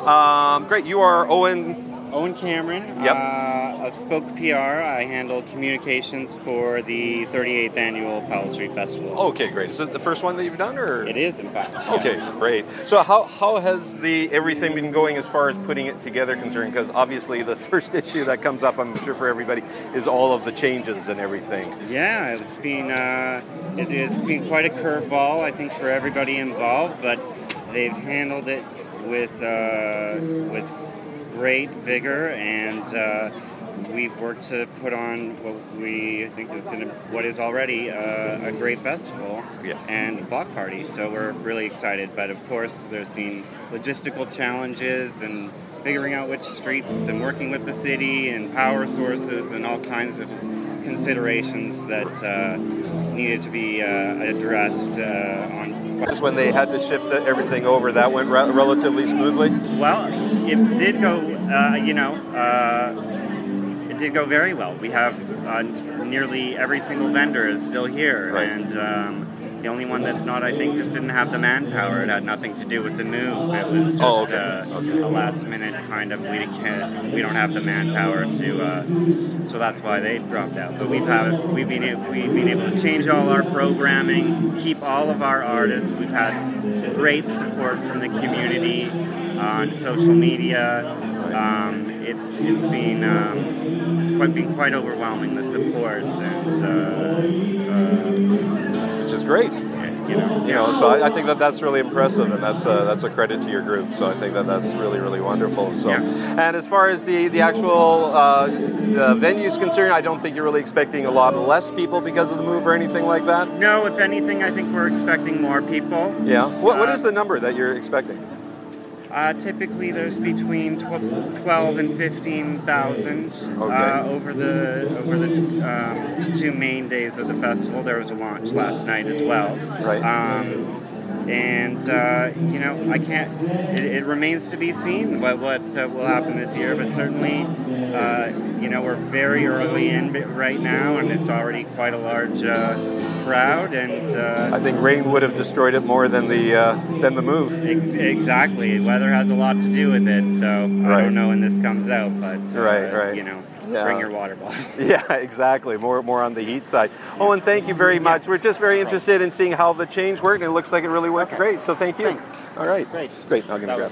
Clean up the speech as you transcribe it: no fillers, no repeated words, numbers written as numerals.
Great. You are Owen. Owen Cameron Yep. of Spoke PR. I handle communications for the 38th annual Powell Street Festival. Okay, great. Is it the first one that you've done, or? It is, in fact. Okay, Yes. great. So how has everything been going as far as putting it together concerned? Because obviously the first issue that comes up, I'm sure for everybody, is all of the changes and everything. Yeah, it's been quite a curveball, I think, for everybody involved, but they've handled it with great vigor, and we've worked to put on what we think is what is already a great festival. Yes. And a block party. So we're really excited. But of course, there's been logistical challenges and figuring out which streets and working with the city and power sources and all kinds of considerations that needed to be addressed on. Just when they had to shift everything over, that went relatively smoothly? Well, it did go, it did go very well. We have nearly every single vendor is still here. Right. And the only one that's not, I think, just didn't have the manpower. It had nothing to do with the move. It was just a last minute kind of, we don't have the manpower to, so that's why they dropped out. But we've been able to change all our programming, keep all of our artists. We've had great support from the community on social media. It's been quite overwhelming, the support, and which is great. So I think that's really impressive, and that's a credit to your group. So I think that's really, really wonderful. So, And as far as the actual the venue's concerned, I don't think you're really expecting a lot less people because of the move or anything like that. No, if anything, I think we're expecting more people. Yeah. What is the number that you're expecting? Typically, there's between 12 and 15,000 over the 2 main days of the festival. There was a launch last night as well. Right. I can't. It remains to be seen what will happen this year. But certainly, we're very early in right now, and it's already quite a large crowd. And I think rain would have destroyed it more than the move. Exactly, weather has a lot to do with it. So I don't know when this comes out, but bring your water bottle. Yeah, exactly. More on the heat side. Owen, thank you very much. We're just very interested in seeing how the change worked, and it looks like it really went great. So thank you. Thanks. All right. Great. I'll give it a grab.